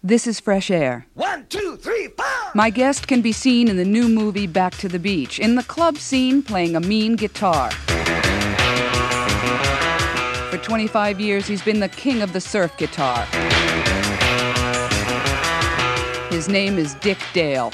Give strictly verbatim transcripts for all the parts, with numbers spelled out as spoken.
This is Fresh Air. One, two, three, four! My guest can be seen in the new movie Back to the Beach, in the club scene playing a mean guitar. For twenty-five years, he's been the king of the surf guitar. His name is Dick Dale.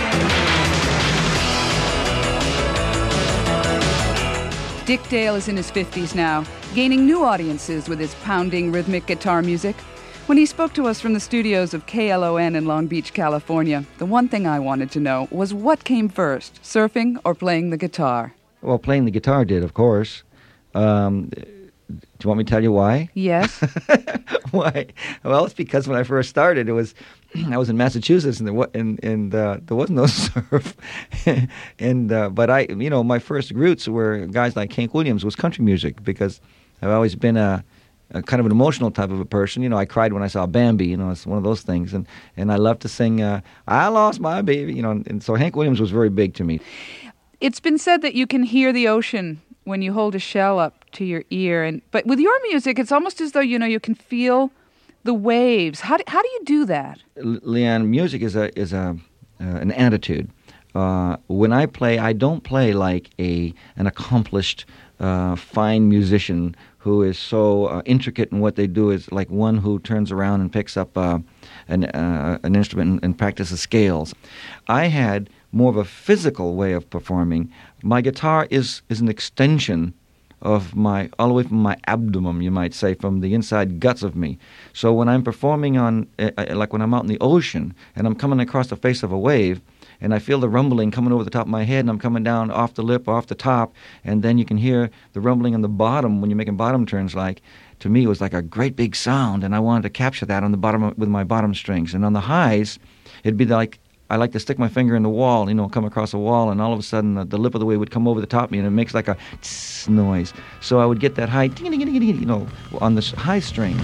Dick Dale is in his fifties now, gaining new audiences with his pounding rhythmic guitar music. When he spoke to us from the studios of K L O N in Long Beach, California, the one thing I wanted to know was what came first, surfing or playing the guitar? Well, playing the guitar did, of course. Um, do you want me to tell you why? Yes. Why? Well, it's because when I first started, it was I was in Massachusetts, and there wa- and, and uh, there was no surf. and uh, but I, you know, my first roots were guys like Hank Williams, was country music, because I've always been a, a kind of an emotional type of a person. You know, I cried when I saw Bambi. You know, it's one of those things, and and I love to sing. Uh, I lost my baby. You know, and, and so Hank Williams was very big to me. It's been said that you can hear the ocean when you hold a shell up to your ear, and but with your music, it's almost as though, you know, you can feel the waves. How do, how do you do that? L- Leanne, music is a is a uh, an attitude. Uh, when I play, I don't play like a an accomplished, uh, fine musician who is so uh, intricate in what they do. Is like one who turns around and picks up uh, an uh, an instrument and, and practices scales. I had more of a physical way of performing. My guitar is is an extension of my, all the way from my abdomen, you might say, from the inside guts of me. So when I'm performing on, uh, like when I'm out in the ocean, and I'm coming across the face of a wave, and I feel the rumbling coming over the top of my head, and I'm coming down off the lip, off the top, and then you can hear the rumbling on the bottom when you're making bottom turns. Like, to me, it was like a great big sound, and I wanted to capture that on the bottom of, with my bottom strings. And on the highs, it'd be like, I like to stick my finger in the wall, you know, come across a wall, and all of a sudden the, the lip of the wave would come over the top of me, and it makes like a tss noise. So I would get that high, ding, ding, ding, ding, you know, on the high strings.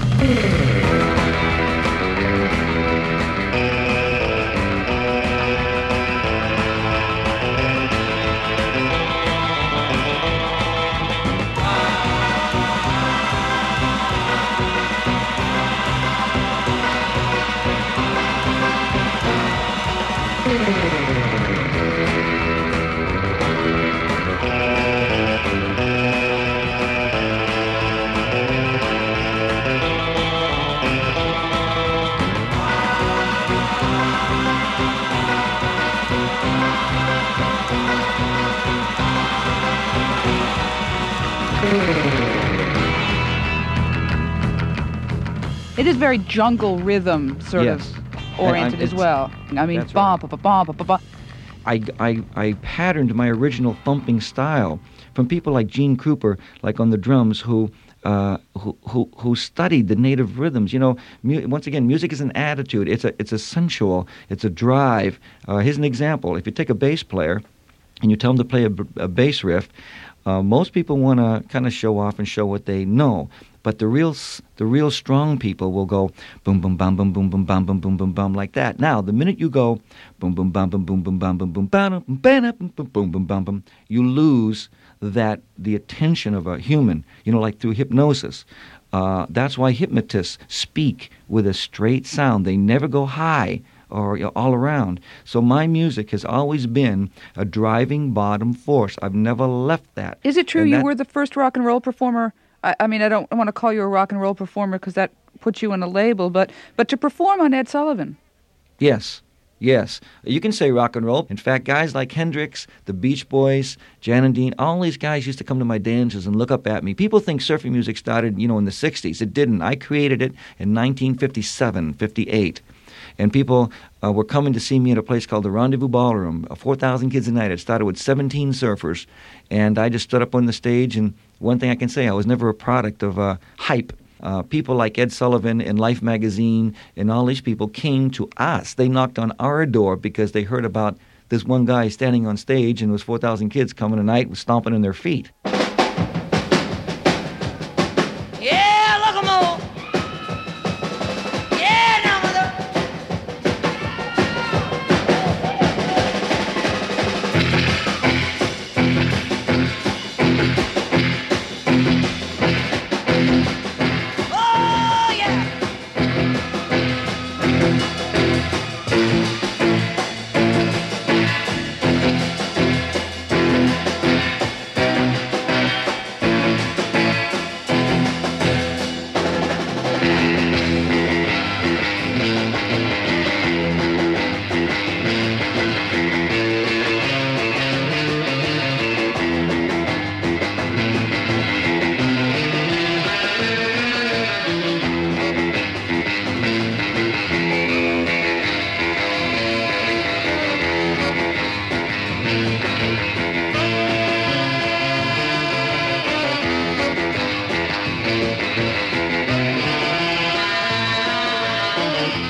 It is very jungle rhythm sort Yes. of oriented I- I- as well. I mean, that's ba right. ba ba ba ba ba ba. I, I, I patterned my original thumping style from people like Gene Krupa, like on the drums, who uh, who, who who studied the native rhythms. You know, mu- once again, music is an attitude. It's a it's a sensual. It's a drive. Uh, here's an example. If you take a bass player and you tell them to play a, b- a bass riff, uh, most people want to kind of show off and show what they know. But the real s- the real strong people will go boom boom bam boom boom boom bam boom boom boom bam like that. Now, the minute you go boom boom bam boom boom boom bam boom boom bam boom bam boom boom boom boom bam boom, you lose that the attention of a human. You know, like through hypnosis. Uh, that's why hypnotists speak with a straight sound. They never go high or, you know, all around. So my music has always been a driving bottom force. I've never left that. Is it true And you that- were the first rock and roll performer? I, I mean, I don't want to call you a rock and roll performer because that puts you in a label, but but to perform on Ed Sullivan. Yes, yes. You can say rock and roll. In fact, guys like Hendrix, the Beach Boys, Jan and Dean, all these guys used to come to my dances and look up at me. People think surfing music started, you know, in the sixties. It didn't. I created it in nineteen fifty-seven, fifty-eight. And people uh, were coming to see me at a place called the Rendezvous Ballroom, uh, four thousand kids a night. It started with seventeen surfers. And I just stood up on the stage, and one thing I can say, I was never a product of uh, hype. Uh, people like Ed Sullivan and Life magazine and all these people came to us. They knocked on our door because they heard about this one guy standing on stage, and it was four thousand kids coming tonight with stomping in their feet. Yeah, look 'em all. Yeah, now, mother. Oh, yeah.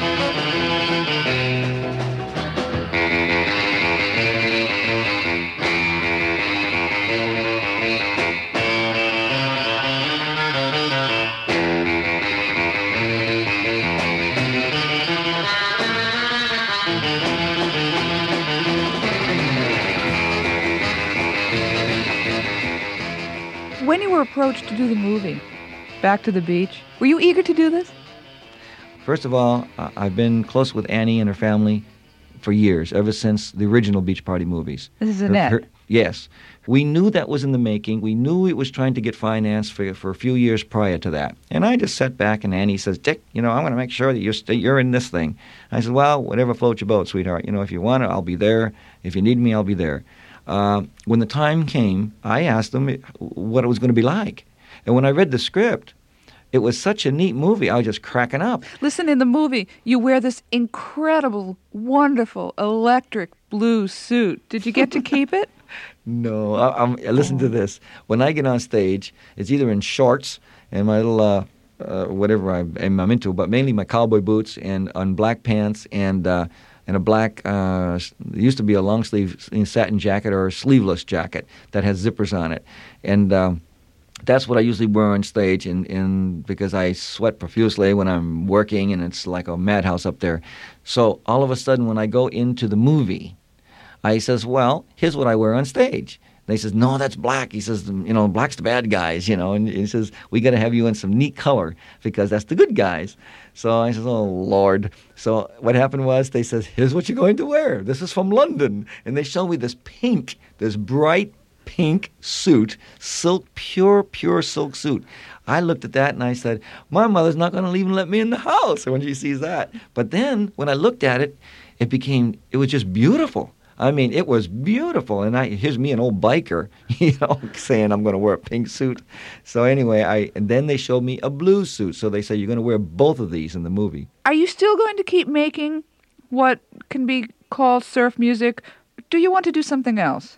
When you were approached to do the movie, Back to the Beach, were you eager to do this? First of all, I- I've been close with Annie and her family for years, ever since the original Beach Party movies. This is Her- Annette. her- yes. We knew that was in the making. We knew it was trying to get financed for, for a few years prior to that. And I just sat back, and Annie says, Dick, you know, I want to make sure that you're, st- you're in this thing. I said, well, whatever floats your boat, sweetheart. You know, if you want it, I'll be there. If you need me, I'll be there. Uh, when the time came, I asked them what it was going to be like. And when I read the script, it was such a neat movie. I was just cracking up. Listen, in the movie, you wear this incredible, wonderful, electric blue suit. Did you get to keep it? No, I, I'm, listen to this. When I get on stage, it's either in shorts and my little uh, uh, whatever I, I'm I'm into, but mainly my cowboy boots and on black pants and uh, and a black. Uh, there used to be a long sleeve satin jacket or a sleeveless jacket that has zippers on it, and. Um, That's what I usually wear on stage, and, and because I sweat profusely when I'm working, and it's like a madhouse up there. So all of a sudden, when I go into the movie, I says, "Well, here's what I wear on stage." And he says, "No, that's black." He says, "You know, black's the bad guys, you know." And he says, "We got to have you in some neat color because that's the good guys." So I says, "Oh Lord!" So what happened was they says, "Here's what you're going to wear. This is from London," and they show me this pink, this bright. Pink suit, silk, pure, pure silk suit. I looked at that and I said, my mother's not going to even let me in the house when she sees that. But then when I looked at it, it became, it was just beautiful. I mean, it was beautiful. And I here's me, an old biker, you know, saying I'm going to wear a pink suit. So anyway, I and then they showed me a blue suit. So they said, you're going to wear both of these in the movie. Are you still going to keep making what can be called surf music? Do you want to do something else?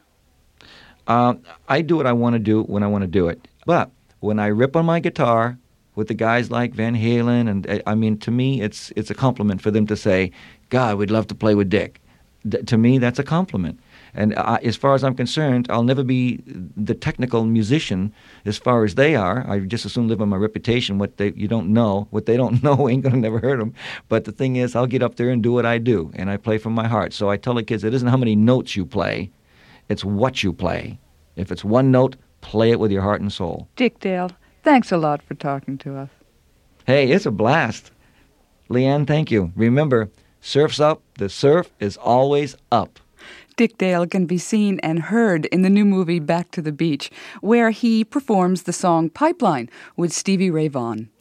Uh, I do what I want to do when I want to do it. But when I rip on my guitar with the guys like Van Halen, and I mean, to me, it's it's a compliment for them to say, God, we'd love to play with Dick. D- to me, that's a compliment. And I, as far as I'm concerned, I'll never be the technical musician as far as they are. I just as soon live on my reputation. What they you don't know, what they don't know ain't going to never hurt them. But the thing is, I'll get up there and do what I do, and I play from my heart. So I tell the kids, it isn't how many notes you play. It's what you play. If it's one note, play it with your heart and soul. Dick Dale, thanks a lot for talking to us. Hey, it's a blast. Leanne, thank you. Remember, surf's up, the surf is always up. Dick Dale can be seen and heard in the new movie Back to the Beach, where he performs the song Pipeline with Stevie Ray Vaughan.